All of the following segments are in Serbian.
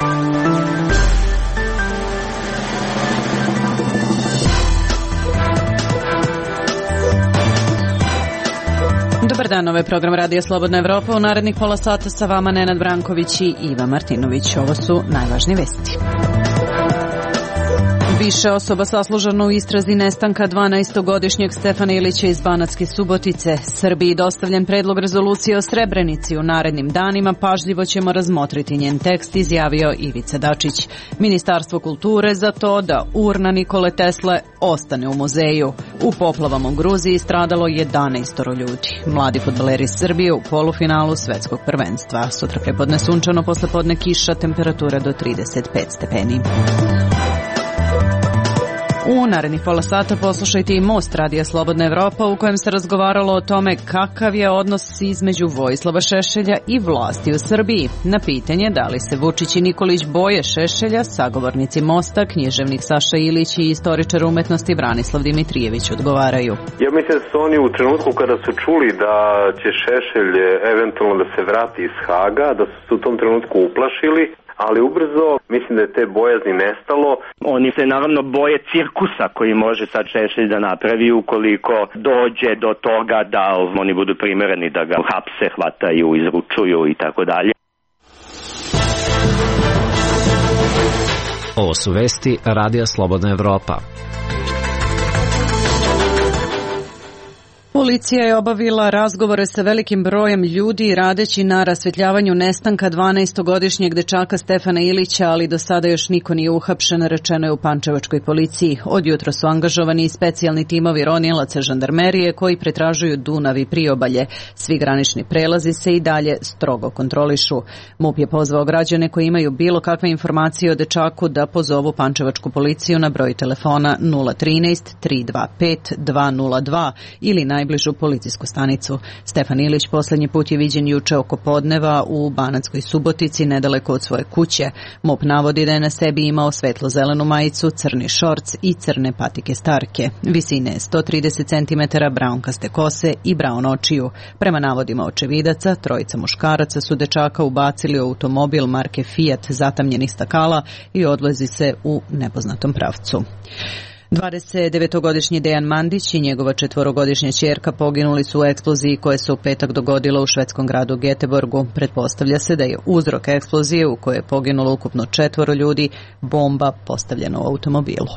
Dobar dan, ovo je program Radija Slobodna Evropa. U narednih pola sata sa vama Nenad Branković i Iva Martinović. Ovo su najvažnije vesti. Više osoba saslužano u istrazi nestanka 12-godišnjeg Stefana Ilića iz Banatske Subotice. Srbiji dostavljen predlog rezolucije o Srebrenici. U narednim danima pažljivo ćemo razmotriti njen tekst, izjavio Ivica Dačić. Ministarstvo kulture za to da urna Nikole Tesle ostane u muzeju. U poplavama u Gruziji stradalo 11 ljudi. Mladi fudbaleri Srbije u polufinalu svetskog prvenstva. Sutra prepodne sunčano, poslepodne kiša, temperatura do 35 stepeni. U narednih pola sata poslušajte i Most Radija Slobodna Evropa, u kojem se razgovaralo o tome kakav je odnos između Vojislava Šešelja i vlasti u Srbiji. Na pitanje da li se Vučić i Nikolić boje Šešelja, sagovornici Mosta, književnik Saša Ilić i istoričar umetnosti Branislav Dimitrijević odgovaraju. Ja mislim da su oni u trenutku kada su čuli da će Šešelj eventualno da se vrati iz Haga, da su se u tom trenutku uplašili, ali ubrzo mislim da je te bojazni nestalo. Oni se naravno boje cirkusa koji može sad Šešelj da napravi ukoliko dođe do toga da oni budu primereni da ga hapse, hvataju, izručuju i tako dalje. Ovo su vesti Radija Slobodna Evropa. Policija je obavila razgovore sa velikim brojem ljudi radeći na rasvetljavanju nestanka 12-godišnjeg dečaka Stefana Ilića, ali do sada još niko nije uhapšen, rečeno je u pančevačkoj policiji. Od jutra su angažovani i specijalni timovi ronilaca žandarmerije koji pretražuju Dunav i priobalje. Svi granični prelazi se i dalje strogo kontrolišu. MUP je pozvao građane koji imaju bilo kakve informacije o dečaku da pozovu pančevačku policiju na broj telefona 013 325 202 ili najbližu policijsku stanicu. Stefan Ilić poslednji put je viđen juče oko podneva u Banatskoj Subotici, nedaleko od svoje kuće. MUP navodi da je na sebi imao svetlo-zelenu majicu, crni šorc i crne patike starke. Visine 130 cm, braunkaste kose i braun očiju. Prema navodima očevidaca, trojica muškaraca su dečaka ubacili u automobil marke Fiat zatamnjenih stakala i odvezi se u nepoznatom pravcu. 29-godišnji Dejan Mandić i njegova 4-godišnja ćerka poginuli su u eksploziji koja se u petak dogodila u švedskom gradu Göteborgu. Pretpostavlja se da je uzrok eksplozije u kojoj je poginulo ukupno 4 ljudi bomba postavljena u automobilu.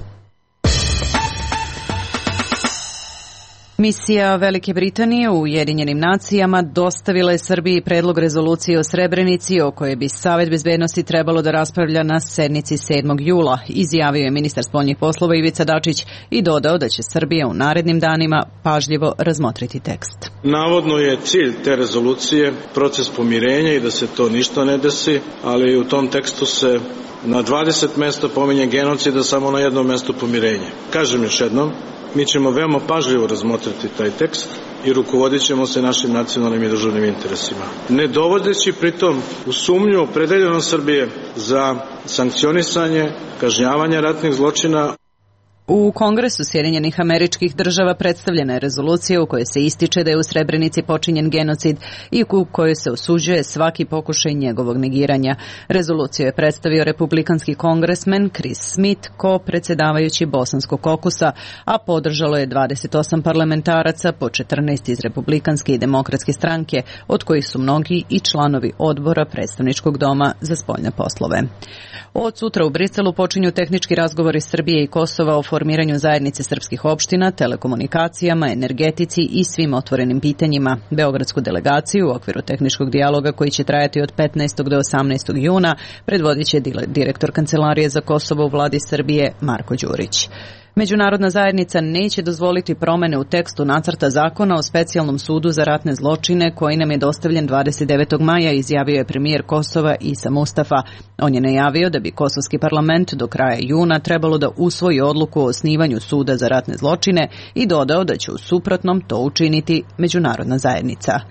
Misija Velike Britanije u Ujedinjenim nacijama dostavila je Srbiji predlog rezolucije o Srebrenici o kojoj bi Savet bezbednosti trebalo da raspravlja na sednici 7. jula, izjavio je ministar spoljnih poslova Ivica Dačić i dodao da će Srbija u narednim danima pažljivo razmotriti tekst. Navodno je cilj te rezolucije proces pomirenja i da se to ništa ne desi, ali u tom tekstu se na 20 mesta pominje genocid, a samo na jednom mestu pomirenje. Kažem još jednom, mi ćemo veoma pažljivo razmotriti taj tekst i rukovodit ćemo se našim nacionalnim i državnim interesima. Ne dovodeći pritom u sumnju opredeljenost Srbije za sankcionisanje, kažnjavanje ratnih zločina. U Kongresu Sjedinjenih Američkih Država predstavljena je rezolucija u kojoj se ističe da je u Srebrenici počinjen genocid i u kojoj se osuđuje svaki pokušaj njegovog negiranja. Rezoluciju je predstavio republikanski kongresmen Chris Smith, ko-predsjedavajući Bosanskog kokusa, a podržalo je 28 parlamentaraca, po 14 iz Republikanske i Demokratske stranke, od kojih su mnogi i članovi odbora Predstavničkog doma za spoljne poslove. Od sutra u Briselu počinju tehnički razgovori Srbije i Kosova o formiranju zajednice srpskih opština, telekomunikacijama, energetici i svim otvorenim pitanjima. Beogradsku delegaciju u okviru tehničkog dijaloga koji će trajati od 15. do 18. juna predvodit će direktor Kancelarije za Kosovo u vladi Srbije Marko Đurić. Međunarodna zajednica neće dozvoliti promene u tekstu nacrta zakona o specijalnom sudu za ratne zločine koji nam je dostavljen 29. maja, izjavio je premijer Kosova Isa Mustafa. On je najavio da bi kosovski parlament do kraja juna trebalo da usvoji odluku o osnivanju suda za ratne zločine i dodao da će u suprotnom to učiniti međunarodna zajednica.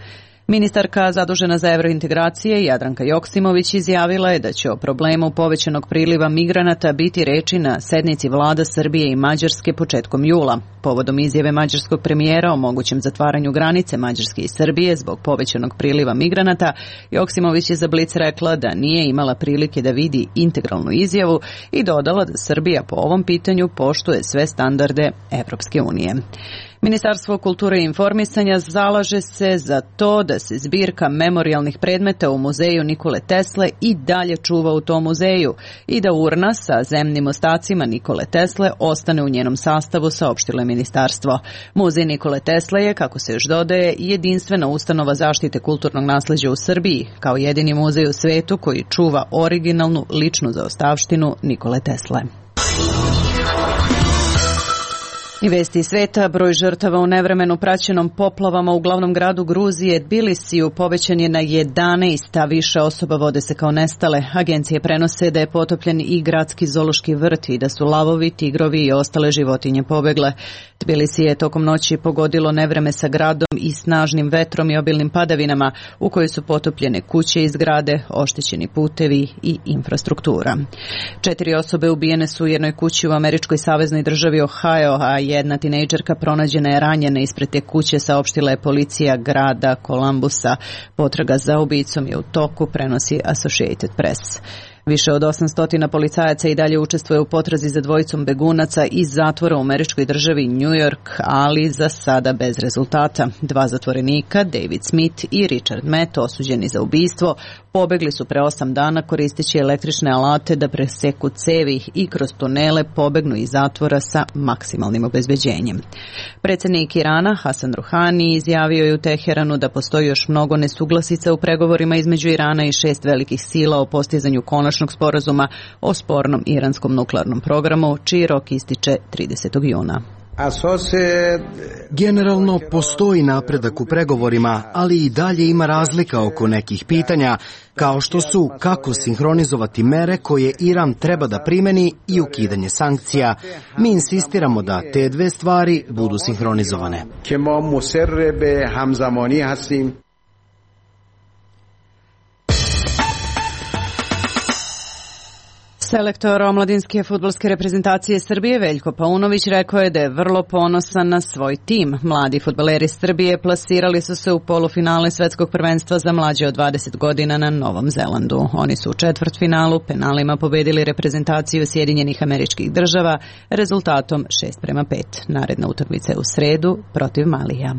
Ministarka zadužena za evrointegracije Jadranka Joksimović izjavila je da će o problemu povećanog priliva migranata biti reči na sednici vlada Srbije i Mađarske početkom jula. Povodom izjave mađarskog premijera o mogućem zatvaranju granice Mađarske i Srbije zbog povećanog priliva migranata, Joksimović je za Blic rekla da nije imala prilike da vidi integralnu izjavu i dodala da Srbija po ovom pitanju poštuje sve standarde Evropske unije. Ministarstvo kulture i informisanja zalaže se za to da se zbirka memorijalnih predmeta u muzeju Nikole Tesle i dalje čuva u tom muzeju i da urna sa zemnim ostacima Nikole Tesle ostane u njenom sastavu, saopštilo je ministarstvo. Muzej Nikole Tesle je, kako se još dodaje, jedinstvena ustanova zaštite kulturnog nasleđa u Srbiji, kao jedini muzej u svetu koji čuva originalnu ličnu zaostavštinu Nikole Tesle. I vesti iz sveta, broj žrtava u nevremenu praćenom poplavama u glavnom gradu Gruzije Tbilisiju povećan je na 11, a više osoba vode se kao nestale. Agencije prenose da je potopljen i gradski zoološki vrt i da su lavovi, tigrovi i ostale životinje pobegle. Tbilisi je tokom noći pogodilo nevreme sa gradom i snažnim vetrom i obilnim padavinama u kojoj su potopljene kuće i zgrade, oštećeni putevi i infrastruktura. 4 osobe ubijene su u jednoj kući u američkoj saveznoj državi Ohio, a jedna tinejdžerka pronađena je ranjena ispred te kuće, saopštila je policija grada Columbusa. Potraga za ubicom je u toku, prenosi Associated Press. Više od 800 policajaca i dalje učestvuje u potrazi za dvojicom begunaca iz zatvora u američkoj državi New York, ali za sada bez rezultata. 2 zatvorenika, David Smith i Richard Matt, osuđeni za ubistvo, pobegli su pre 8 dana koristeći električne alate da preseku cevi i kroz tunele pobegnu iz zatvora sa maksimalnim obezbeđenjem. Predsjednik Irana Hasan Ruhani izjavio je u Teheranu da postoji još mnogo nesuglasica u pregovorima između Irana i 6 velikih sila o postizanju konačnog sporazuma o spornom iranskom nuklearnom programu, čiji rok ističe 30. juna. Generalno postoji napredak u pregovorima, ali i dalje ima razlika oko nekih pitanja, kao što su kako sinhronizovati mere koje Iran treba da primeni i ukidanje sankcija. Mi insistiramo da te dve stvari budu sinhronizovane. Selektor omladinske fudbalske reprezentacije Srbije Veljko Paunović rekao je da je vrlo ponosan na svoj tim. Mladi fudbaleri Srbije plasirali su se u polufinale svetskog prvenstva za mlađe od 20 godina na Novom Zelandu. Oni su u četvrtfinalu penalima pobedili reprezentaciju Sjedinjenih Američkih Država rezultatom 6:5. Naredna utakmica je u sredu protiv Malija.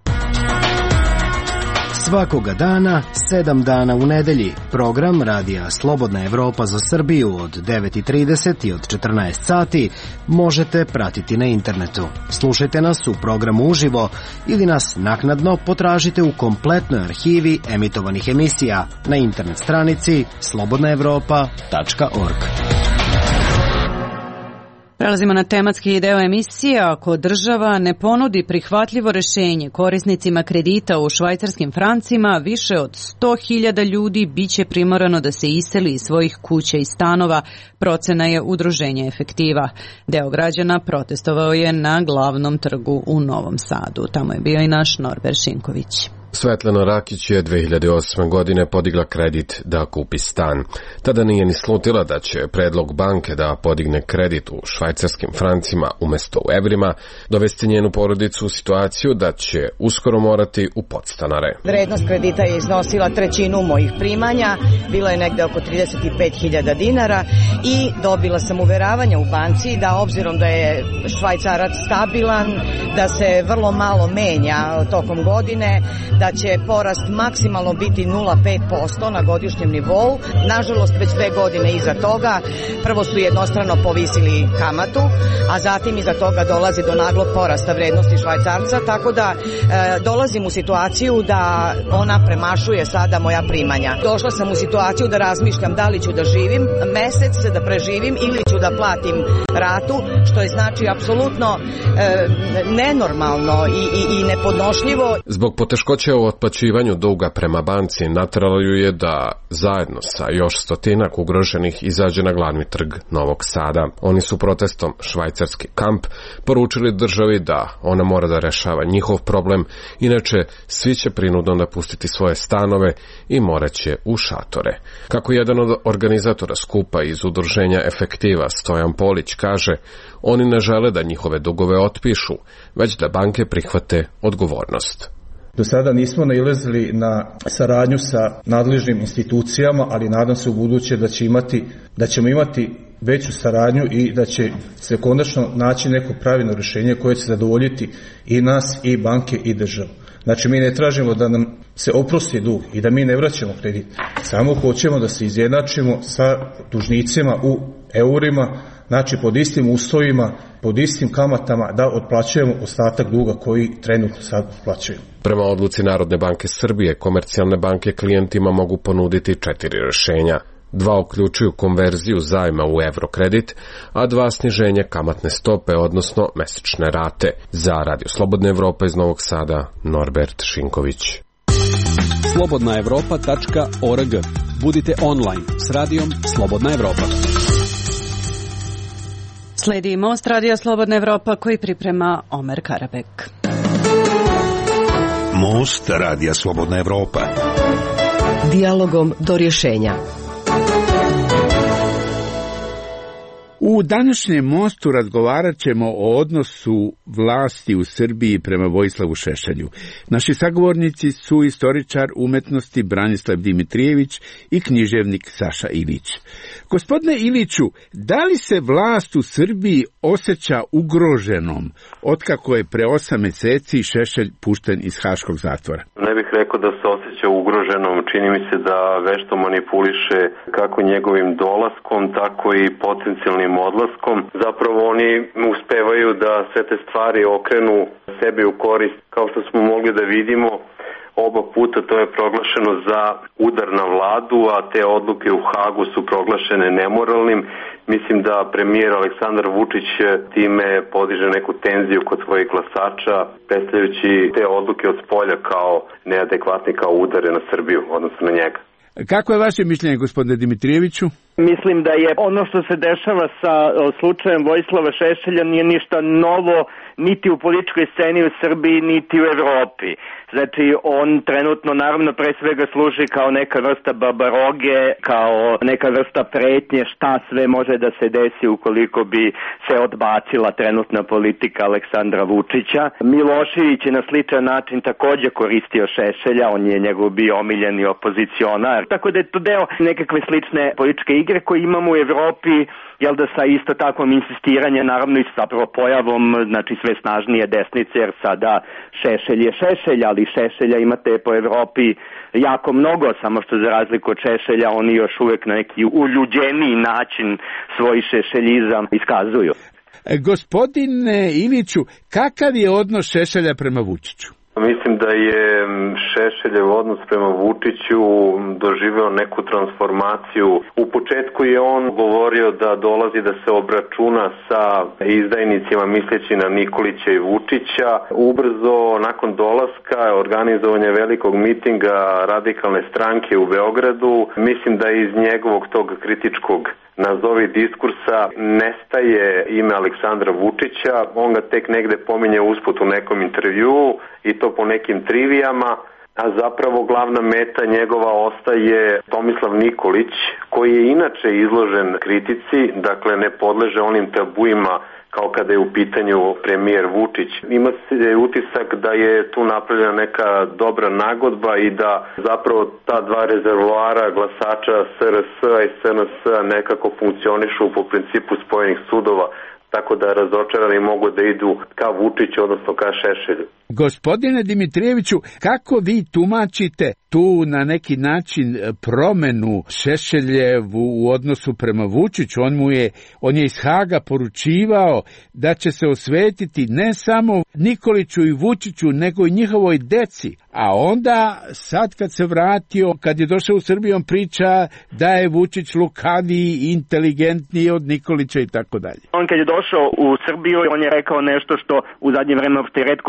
Svakoga dana, 7 dana u nedelji. Program Radija Slobodna Evropa za Srbiju od 9:30 i od 14 sati možete pratiti na internetu. Slušajte nas u programu uživo ili nas naknadno potražite u kompletnoj arhivi emitovanih emisija na internet stranici slobodnaevropa.org. Prelazimo na tematski deo emisije. Ako država ne ponudi prihvatljivo rešenje korisnicima kredita u švajcarskim francima, više od 100.000 ljudi biće primorano da se iseli iz svojih kuća i stanova, procena je Udruženja Efektiva. Deo građana protestovao je na glavnom trgu u Novom Sadu. Tamo je bio i naš Norbert Šinković. Svetlana Rakić je 2008. godine podigla kredit da kupi stan. Tada nije ni slutila da će predlog banke da podigne kredit u švajcarskim francima umesto u evrima dovesti njenu porodicu u situaciju da će uskoro morati u podstanare. Vrednost kredita je iznosila trećinu mojih primanja, bilo je negde oko 35.000 dinara i dobila sam uveravanje u banci da obzirom da je švajcarac stabilan, da se vrlo malo menja tokom godine, da će porast maksimalno biti 0,5% na godišnjem nivou. Nažalost, već 2 godine iza toga, prvo su jednostrano povisili kamatu, a zatim iza toga dolazi do naglog porasta vrednosti švajcarca, tako da dolazim u situaciju da ona premašuje sada moja primanja. Došla sam u situaciju da razmišljam da li ću da živim mesec, da preživim ili ću da platim ratu, što je znači apsolutno nenormalno i nepodnošljivo. Zbog poteškoća Poteškoće u otplaćivanju duga prema banci nateralo ju je da zajedno sa još stotinak ugroženih izađe na glavni trg Novog Sada. Oni su protestom Švajcarski kamp poručili državi da ona mora da rešava njihov problem, inače svi će prinudno napustiti svoje stanove i moraće u šatore. Kako jedan od organizatora skupa iz udruženja Efektiva Stojan Polić kaže, oni ne žele da njihove dugove otpišu, već da banke prihvate odgovornost. Do sada nismo nailazili na saradnju sa nadležnim institucijama, ali nadam se u buduće da ćemo imati veću saradnju i da će se konačno naći neko pravilno rješenje koje će zadovoljiti i nas, i banke, i državu. Znači, mi ne tražimo da nam se oprosti dug i da mi ne vraćamo kredit. Samo hoćemo da se izjednačimo sa dužnicima u eurima, znači pod istim uslovima, pod istim kamatama da otplaćujemo ostatak duga koji trenutno sad otplaćujemo. Prema odluci Narodne banke Srbije, komercijalne banke klijentima mogu ponuditi 4 rješenja. 2 uključuju konverziju zajma u evrokredit, a 2 sniženje kamatne stope, odnosno mesečne rate. Za Radio Slobodna Evropa iz Novog Sada, Norbert Šinković. slobodnaevropa.org. Budite online s radijom Slobodna Evropa. Sledi Most Radija Slobodna Evropa koji priprema Omer Karabek. Most Radija Slobodna Evropa. Dijalogom do rješenja. U današnjem mostu razgovarat ćemo o odnosu vlasti u Srbiji prema Vojislavu Šešelju. Naši sagovornici su istoričar umetnosti Branislav Dimitrijević i književnik Saša Ilić. Gospodine Iliću, da li se vlast u Srbiji osjeća ugroženom otkako je pre 8 mjeseci Šešelj pušten iz haškog zatvora? Ne bih rekao da se osjeća ugroženom. Čini mi se da vešto manipuliše kako njegovim dolaskom, tako i potencijalnim odlaskom. Zapravo oni uspevaju da sve te stvari okrenu sebi u korist. Kao što smo mogli da vidimo, oba puta to je proglašeno za udar na vladu, a te odluke u Hagu su proglašene nemoralnim. Mislim da premijer Aleksandar Vučić time podiže neku tenziju kod svojih glasača, predstavljajući te odluke od spolja kao neadekvatne, kao udare na Srbiju, odnosno na njega. Kako je vaše mišljenje, gospodine Dimitrijeviću? Mislim da je ono što se dešava sa slučajem Vojislava Šešelja nije ništa novo niti u političkoj sceni u Srbiji, niti u Evropi. Znači, on trenutno naravno pre svega služi kao neka vrsta babaroge, kao neka vrsta pretnje šta sve može da se desi ukoliko bi se odbacila trenutna politika Aleksandra Vučića. Milošević je na sličan način također koristio Šešelja, on je njegov bio omiljeni opozicionar. Tako da je to deo nekakve slične političke igre koje imamo u Evropi, jel da sa isto takvom insistiranje, naravno i zapravo pojavom, znači sve snažnije desnice, jer sada Šešelj je Šešelj, ali Šešelja imate po Evropi jako mnogo, samo što za razliku od Šešelja oni još uvijek na neki uljuđeniji način svoj šešeljizam iskazuju. Gospodine Iliću, kakav je odnos Šešelja prema Vučiću? Mislim da je Šešeljev odnos prema Vučiću doživeo neku transformaciju. U početku je on govorio da dolazi da se obračuna sa izdajnicima misleći na Nikolića i Vučića. Ubrzo nakon dolaska organizovanja velikog mitinga radikalne stranke u Beogradu, mislim da iz njegovog tog kritičkog nazovi diskursa nestaje ime Aleksandra Vučića, on ga tek negde pominje usput u nekom intervjuu i to po nekim trivijama, a zapravo glavna meta njegova ostaje Tomislav Nikolić, koji je inače izložen kritici, dakle ne podleže onim tabuima kao kada je u pitanju premijer Vučić. Ima se utisak da je tu napravljena neka dobra nagodba i da zapravo ta dva rezervoara glasača SRS-a i SNS-a nekako funkcionišu po principu spojenih sudova, tako da razočarani mogu da idu ka Vučiću, odnosno ka Šešelju. Gospodine Dimitrijeviću, kako vi tumačite tu na neki način promenu Šešeljevu u odnosu prema Vučiću? On je iz Haga poručivao da će se osvetiti ne samo Nikoliću i Vučiću, nego i njihovoj deci. A onda, sad kad se vratio, kad je došao u Srbiju, on priča da je Vučić lukaviji, inteligentniji od Nikolića i tako dalje. On kad je došao u Srbiju, on je rekao nešto što u zadnje vreme uopšte retko čujemo,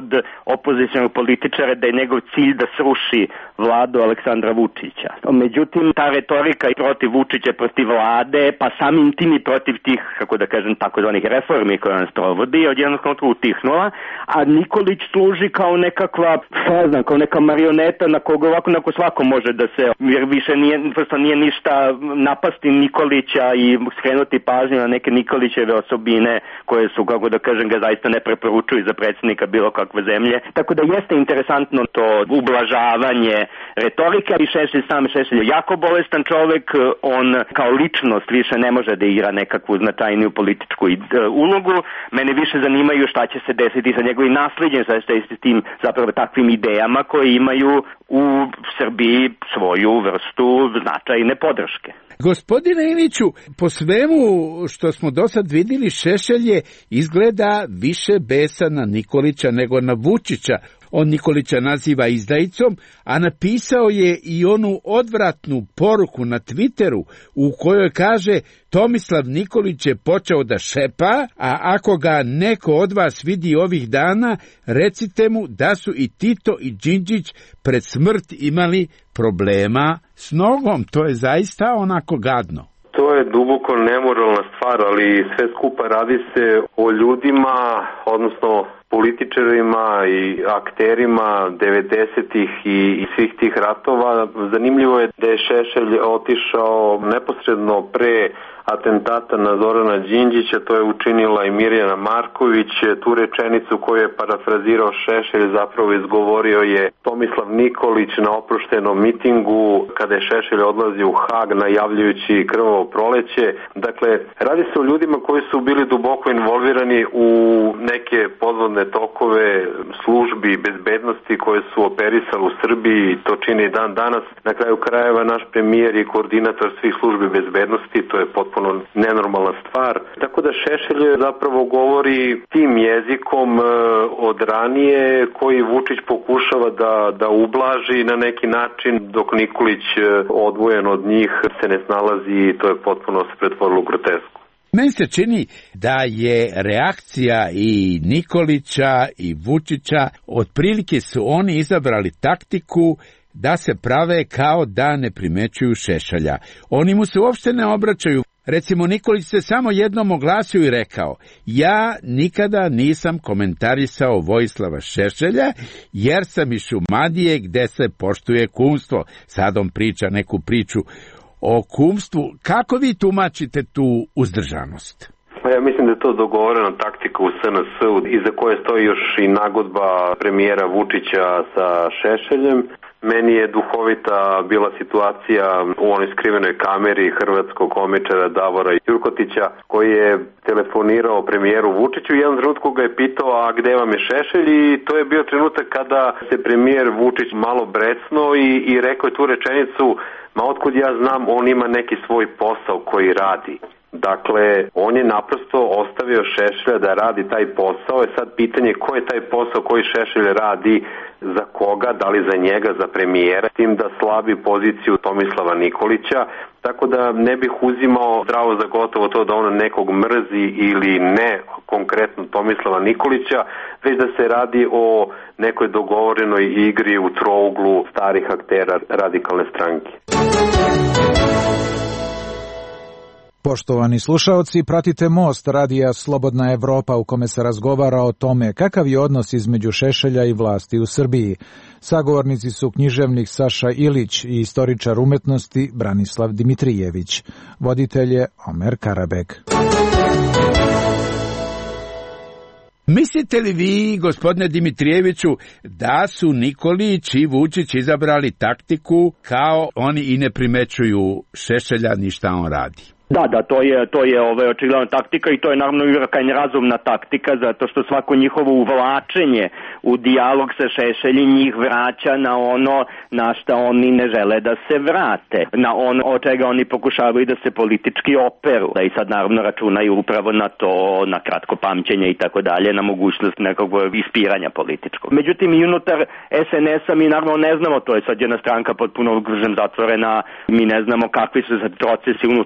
od opozicionog političara da je njegov cilj da sruši vladu Aleksandra Vučića. Međutim, ta retorika protiv Vučića, protiv vlade, pa samim tim i protiv tih, kako da kažem, takozvanih reformi koje on sprovodi, odjednog kontra utihnula, a Nikolić služi kao nekakva, ne znam, kao neka marioneta na koga ovako neko svako može da se, jer više nije ništa napasti Nikolića i skrenuti pažnju na neke Nikolićeve osobine koje su, kako da kažem, ga zaista ne preporučuju za predsjednika bilo kakve zemlje. Tako da jeste interesantno to ublažavanje retorike, i Šešelj je jako bolestan čovek, on kao ličnost više ne može da igra nekakvu značajniju političku ulogu. Mene više zanimaju šta će se desiti sa njegovim nasledđem, sa tim zapravo takvim idejama koje imaju u Srbiji svoju vrstu značajne podrške. Gospodine Iliću, po svemu što smo do sad vidjeli, Šešelj je izgleda više besan na Nikolića nego na Vučića. On Nikolića naziva izdajicom, a napisao je i onu odvratnu poruku na Twitteru u kojoj kaže: Tomislav Nikolić je počeo da šepa, a ako ga neko od vas vidi ovih dana, recite mu da su i Tito i Đinđić pred smrt imali problema s nogom. To je zaista onako gadno. To je duboko nemoralna stvar, ali sve skupa radi se o ljudima, odnosno političarima i akterima 90-ih i svih tih ratova. Zanimljivo je da je Šešelj otišao neposredno pre atentata na Zorana Đinđića, to je učinila i Mirjana Marković. Tu rečenicu koju je parafrazirao Šešelj zapravo izgovorio je Tomislav Nikolić na oproštenom mitingu kada je Šešelj odlazio u Hag najavljujući krvavo proleće. Dakle, radi se o ljudima koji su bili duboko involvirani u neke podvodne tokove službi bezbednosti koje su operisali u Srbiji, to čini i dan danas. Na kraju krajeva naš premijer je koordinator svih službi bezbednosti, to je potpuno nenormalna stvar. Tako da Šešelj zapravo govori tim jezikom od ranije koji Vučić pokušava da ublaži na neki način, dok Nikolić odvojen od njih se ne snalazi i to je potpuno se pretvorilo u grotesku. Meni se čini da je reakcija i Nikolića i Vučića, otprilike su oni izabrali taktiku da se prave kao da ne primećuju Šešelja. Oni mu se uopšte ne obraćaju. Recimo, Nikolić se samo jednom oglasio i rekao: ja nikada nisam komentarisao Vojislava Šešelja, jer sam iz Šumadije gde se poštuje kumstvo. Sad on priča neku priču o kumstvu. Kako vi tumačite tu uzdržanost? Ja mislim da je to dogovorena taktika u SNS-u, iza koje stoji još i nagodba premijera Vučića sa Šešeljem. Meni je duhovita bila situacija u onoj skrivenoj kameri hrvatskog komičara Davora Jurkotića, koji je telefonirao premijeru Vučiću i jedan trenutku ga je pitao: a gde vam je Šešelj? I to je bio trenutak kada se premijer Vučić malo brecnuo i rekao je tu rečenicu: ma otkud ja znam, on ima neki svoj posao koji radi. Dakle, on je naprosto ostavio Šešelja da radi taj posao. Je sad pitanje ko je taj posao koji Šešelj radi, za koga, da li za njega, za premijera, tim da slabi poziciju Tomislava Nikolića, tako da ne bih uzimao zdravo za gotovo to da on nekog mrzi ili ne, konkretno Tomislava Nikolića, već da se radi o nekoj dogovorenoj igri u trouglu starih aktera radikalne stranke. Poštovani slušaoci, pratite Most radija Slobodna Evropa u kome se razgovara o tome kakav je odnos između Šešelja i vlasti u Srbiji. Sagovornici su književnik Saša Ilić i istoričar umetnosti Branislav Dimitrijević. Voditelj je Omer Karabek. Mislite li vi, gospodine Dimitrijeviću, da su Nikolić i Vučić izabrali taktiku kao oni i ne primećuju Šešelja ni šta on radi? Da, to je očigledna taktika i to je naravno krajnje razumna taktika, zato što svako njihovo uvlačenje u dijalog sa Šešeljem njih vraća na ono na šta oni ne žele da se vrate, na ono od čega oni pokušavaju da se politički operu. Da i sad naravno računaju upravo na to, na kratko pamćenje i tako dalje, na mogućnost nekog ispiranja političkog. Međutim, i unutar SNS-a mi naravno ne znamo, to je sad jedna stranka potpuno zatvorena, mi ne znamo kakvi su sad procesi unutar nje.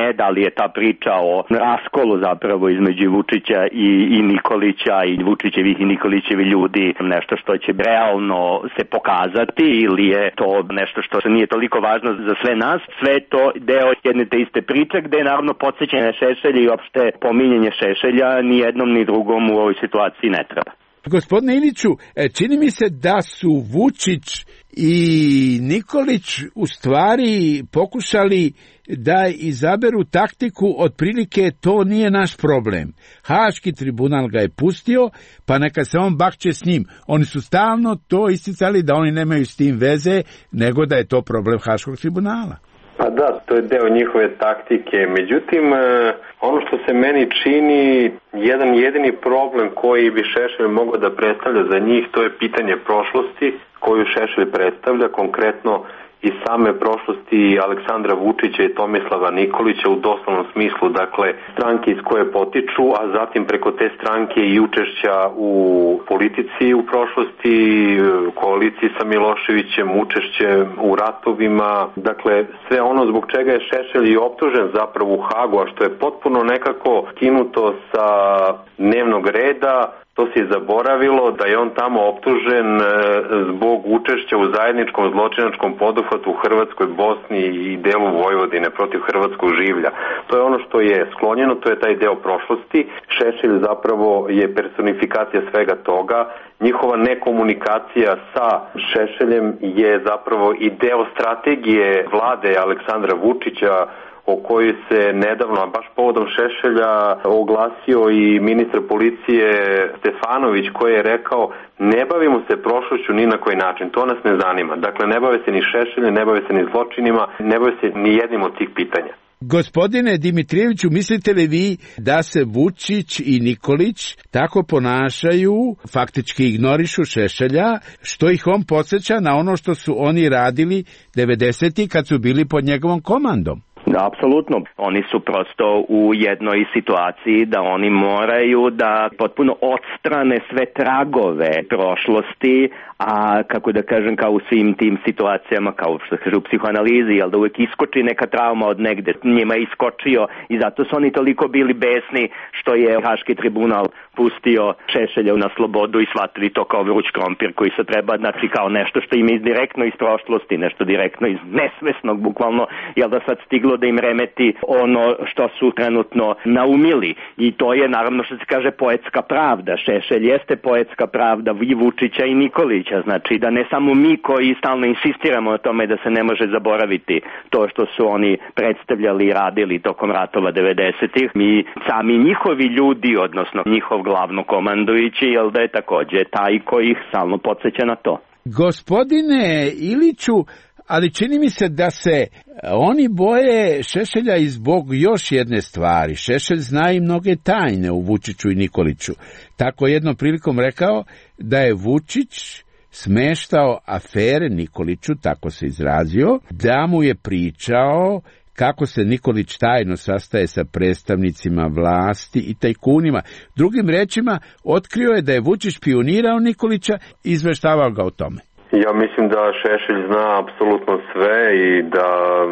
ne, da li je ta priča o raskolu zapravo između Vučića i Nikolića i Vučićevih i Nikolićevi ljudi nešto što će realno se pokazati ili je to nešto što nije toliko važno za sve nas. Sve je to deo jedne te iste priče gde je naravno podsjećanje Šešelja i opšte pominjanje Šešelja ni jednom ni drugom u ovoj situaciji ne treba. Gospodine Iliću, čini mi se da su Vučić i Nikolić u stvari pokušali da izaberu taktiku, otprilike to nije naš problem. Haški tribunal ga je pustio, pa neka se on bakće s njim. Oni su stalno to isticali da oni nemaju s tim veze, nego da je to problem Haškog tribunala. Pa da, to je deo njihove taktike. Međutim, ono što se meni čini, jedan jedini problem koji bi Šešelj mogao da predstavlja za njih, to je pitanje prošlosti koju Šešelj predstavlja, konkretno i same prošlosti Aleksandra Vučića i Tomislava Nikolića u doslovnom smislu, dakle stranke iz koje potiču, a zatim preko te stranke i učešća u politici u prošlosti, koaliciji sa Miloševićem, učešće u ratovima, dakle sve ono zbog čega je Šešelj i optužen zapravo u Hagu, a što je potpuno nekako skinuto sa dnevnog reda. To se je zaboravilo da je on tamo optužen zbog učešća u zajedničkom zločinačkom poduhvatu u Hrvatskoj, Bosni i delu Vojvodine protiv hrvatskog življa. To je ono što je sklonjeno, to je taj deo prošlosti. Šešelj zapravo je personifikacija svega toga. Njihova nekomunikacija sa Šešeljem je zapravo i deo strategije vlade Aleksandra Vučića, o kojoj se nedavno, baš povodom Šešelja, oglasio i ministar policije Stefanović, koji je rekao ne bavimo se prošlošću ni na koji način, to nas ne zanima. Dakle, ne bave se ni Šešeljem, ne bave se ni zločinima, ne bave se ni jednim od tih pitanja. Gospodine Dimitrijeviću, mislite li vi da se Vučić i Nikolić tako ponašaju, faktički ignorišu Šešelja, što ih on podsjeća na ono što su oni radili 90-ih kad su bili pod njegovom komandom? Da, apsolutno. Oni su prosto u jednoj situaciji da oni moraju da potpuno odstrane sve tragove prošlosti, a kako da kažem, kao u svim tim situacijama, kao što kaže u psihoanalizi, jel da uvek iskoči neka trauma od negde, njima je iskočio i zato su oni toliko bili besni što je Haški tribunal pustio Šešelja na slobodu i shvatili to kao vruć krompir koji se treba, znači kao nešto što im je direktno iz prošlosti, nešto direktno iz nesvesnog, bukvalno, jel da sad stiglo da im remeti ono što su trenutno naumili. I to je naravno što se kaže poetska pravda. Šešelj jeste poetska pravda i Vučića i Nikolića, znači da ne samo mi koji stalno insistiramo na tome da se ne može zaboraviti to što su oni predstavljali i radili tokom ratova 90-ih, mi sami njihovi ljudi, odnosno njihov glavnokomandujući, jel da je takođe taj koji ih stalno podsjeća na to. Gospodine Iliću, ali čini mi se da se oni boje Šešelja i zbog još jedne stvari. Šešelj zna i mnoge tajne u Vučiću i Nikoliću. Tako jednom prilikom rekao da je Vučić smeštao afere Nikoliću, tako se izrazio, da mu je pričao kako se Nikolić tajno sastaje sa predstavnicima vlasti i tajkunima. Drugim rečima, otkrio je da je Vučić špijunirao Nikolića i izveštavao ga o tome. Ja mislim da Šešelj zna apsolutno sve i da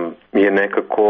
je nekako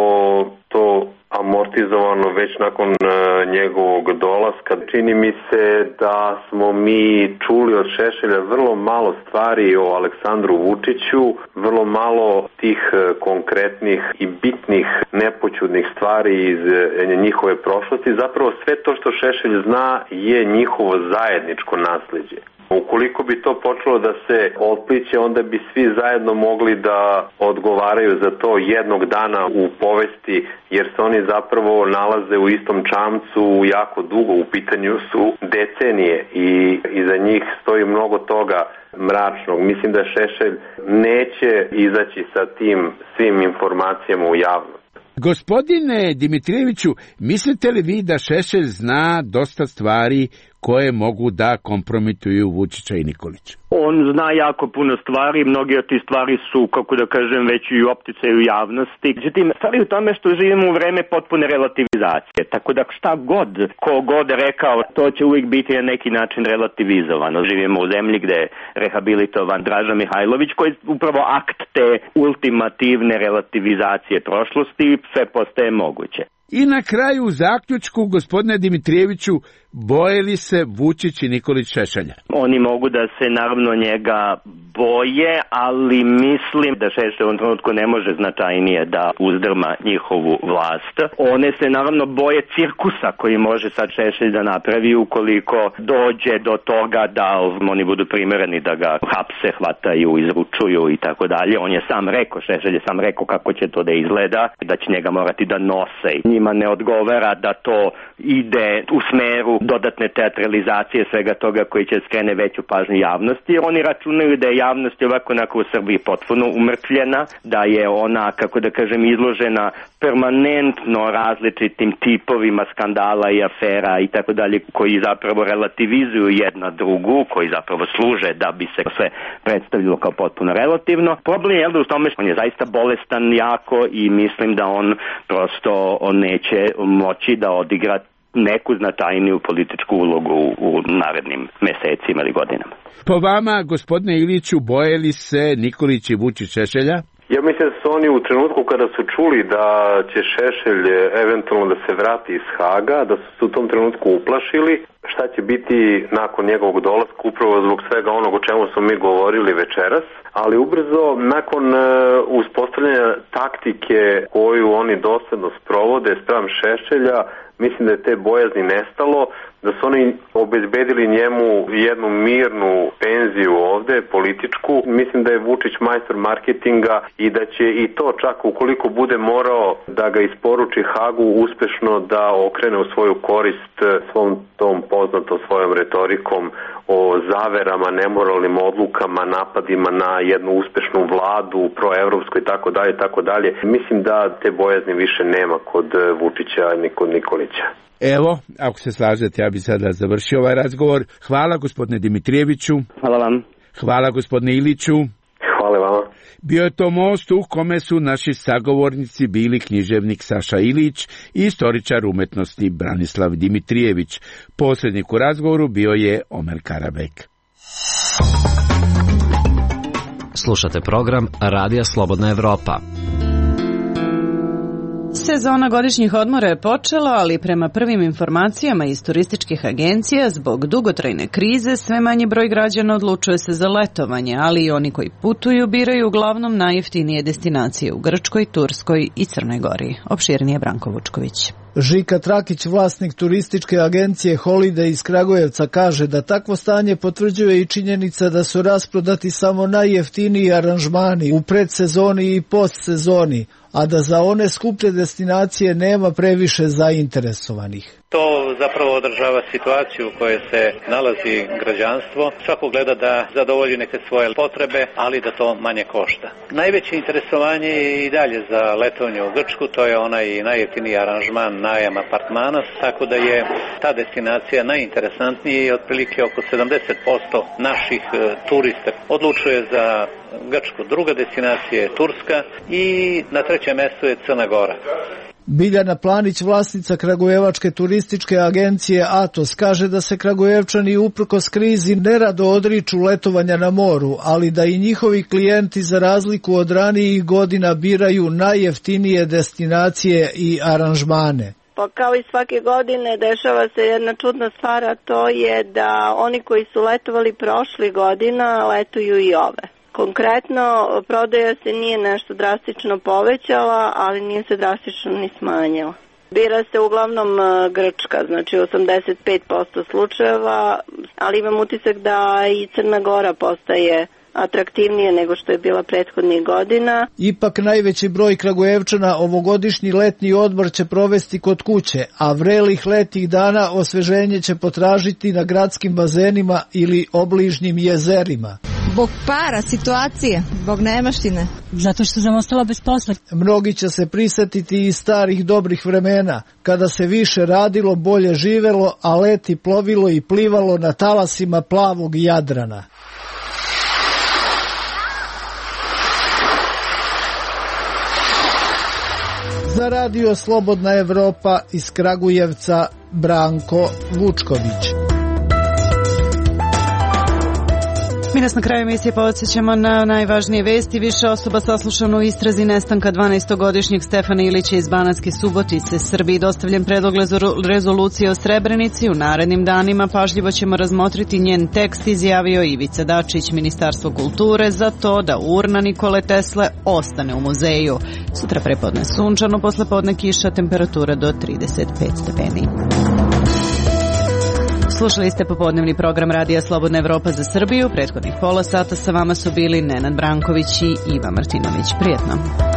to amortizovano već nakon njegovog dolaska. Čini mi se da smo mi čuli od Šešelja vrlo malo stvari o Aleksandru Vučiću, vrlo malo tih konkretnih i bitnih nepoćudnih stvari iz njihove prošlosti. Zapravo sve to što Šešelj zna je njihovo zajedničko nasleđe. Ukoliko bi to počelo da se otpliće, onda bi svi zajedno mogli da odgovaraju za to jednog dana u povesti, jer se oni zapravo nalaze u istom čamcu jako dugo, u pitanju su decenije i iza njih stoji mnogo toga mračnog. Mislim da Šešelj neće izaći sa tim svim informacijama u javnost. Gospodine Dimitrijeviću, mislite li vi da Šešelj zna dosta stvari koje mogu da kompromituju Vučića i Nikolića? On zna jako puno stvari, mnoge od tih stvari su, kako da kažem, već i u opticaju javnosti. Međutim, stvari u tome što živimo u vreme potpune relativizacije, tako da šta god, ko god rekao, to će uvijek biti na neki način relativizovano. Živimo u zemlji gde je rehabilitovan Draža Mihajlović, koji je upravo akt te ultimativne relativizacije prošlosti, sve postaje moguće. I na kraju u zaključku, gospodine Dimitrijeviću, boje li se Vučić i Nikolić Šešelja? Oni mogu da se naravno njega boje, ali mislim da Šešelj u ovom trenutku ne može značajnije da uzdrma njihovu vlast. One se naravno boje cirkusa koji može sad Šešelj da napravi ukoliko dođe do toga da oni budu primereni da ga hapse, hvataju, izručuju i tako dalje. On je sam rekao, Šešelj je sam rekao kako će to da izgleda, da će njega morati da nose. Njima ne odgovara da to ide u smeru dodatne teatralizacije svega toga koji će skrene veću pažnju javnosti, jer oni računaju da je javnost ovako u Srbiji potpuno umrtvljena, da je ona, kako da kažem, izložena permanentno različitim tipovima skandala i afera i tako dalje, koji zapravo relativizuju jedna drugu, koji zapravo služe da bi se sve predstavljalo kao potpuno relativno. Problem je da u tome on je zaista bolestan jako i mislim da on prosto neće moći da odigra neku značajniju političku ulogu u narednim mesecima ili godinama. Po vama, gospodine Iliću, boje li se Nikolić i Vučić Šešelja? Ja mislim da su oni u trenutku kada su čuli da će Šešelj eventualno da se vrati iz Haga, da su se u tom trenutku uplašili šta će biti nakon njegovog dolaska, upravo zbog svega onog o čemu smo mi govorili večeras, ali ubrzo nakon uspostavljanja taktike koju oni dosledno sprovode spram Šešelja, mislim da je te bojazni nestalo, da su oni obezbedili njemu jednu mirnu penziju ovde, političku. Mislim da je Vučić majstor marketinga i da će i to čak ukoliko bude morao da ga isporuči Hagu uspešno da okrene u svoju korist svom tom poznatom svojom retorikom o zaverama, nemoralnim odlukama, napadima na jednu uspešnu vladu, proevropsku i tako dalje. Mislim da te bojazni više nema kod Vučića ni kod Nikolića. Evo, ako se slažete, ja bih sada završio ovaj razgovor. Hvala gospodine Dimitrijeviću. Hvala vam. Hvala gospodine Iliću. Hvala vama. Bio je to most u kome su naši sagovornici bili književnik Saša Ilić i istoričar umetnosti Branislav Dimitrijević. Posrednik u razgovoru bio je Omer Karabek. Slušate program Radija Slobodna Evropa. Sezona godišnjih odmora je počela, ali prema prvim informacijama iz turističkih agencija, zbog dugotrajne krize, sve manji broj građana odlučuje se za letovanje, ali i oni koji putuju biraju uglavnom najjeftinije destinacije u Grčkoj, Turskoj i Crnoj Gori. Opširnije Branko Vučković. Žika Trakić, vlasnik turističke agencije Holiday iz Kragujevca, kaže da takvo stanje potvrđuje i činjenica da su rasprodati samo najjeftiniji aranžmani u predsezoni i postsezoni, a da za one skuplje destinacije nema previše zainteresovanih. To zapravo održava situaciju u kojoj se nalazi građanstvo. Svako gleda da zadovolji neke svoje potrebe, ali da to manje košta. Najveće interesovanje je i dalje za letovanje u Grčku, to je onaj najjeftiniji aranžman, najam apartmana, tako da je ta destinacija najinteresantnija i otprilike oko 70% naših turista odlučuje za Grčku. Druga destinacija je Turska i na trećem mjestu je Crna Gora. Biljana Planić, vlasnica kragujevačke turističke agencije Atos, kaže da se Kragujevčani uprkos krizi nerado odriču letovanja na moru, ali da i njihovi klijenti za razliku od ranijih godina biraju najjeftinije destinacije i aranžmane. Pa kao i svake godine dešava se jedna čudna stvar, a to je da oni koji su letovali prošle godina letuju i ove. Konkretno, prodaja se nije nešto drastično povećala, ali nije se drastično ni smanjila. Bira se uglavnom Grčka, znači 85% slučajeva, ali imam utisak da i Crna Gora postaje atraktivnije nego što je bila prethodnih godina. Ipak najveći broj Kragujevčana ovogodišnji letnji odmor će provesti kod kuće, a vrelih letnjih dana osveženje će potražiti na gradskim bazenima ili obližnjim jezerima. Zbog para, situacije, zbog nemaštine. Zato što sam ostala bez posla. Mnogi će se prisetiti i starih dobrih vremena, kada se više radilo, bolje živelo, a leti plovilo i plivalo na talasima plavog Jadrana. Za Radio Slobodna Evropa iz Kragujevca, Branko Vučković. Mi nas na kraju emisije podsjećamo na najvažnije vesti. Više osoba saslušano u istrazi nestanka 12-godišnjeg Stefana Ilića iz Banatske Subotice. Srbiji dostavljen predlog rezolucije o Srebrenici. U narednim danima pažljivo ćemo razmotriti njen tekst, izjavio Ivica Dačić. Ministarstvo kulture za to da urna Nikole Tesle ostane u muzeju. Sutra prepodne sunčano, poslepodne kiša, temperatura do 35 stepeni. Slušali ste popodnevni program Radija Slobodna Evropa za Srbiju. Prethodnih pola sata sa vama su bili Nenad Branković i Iva Martinović. Prijetno.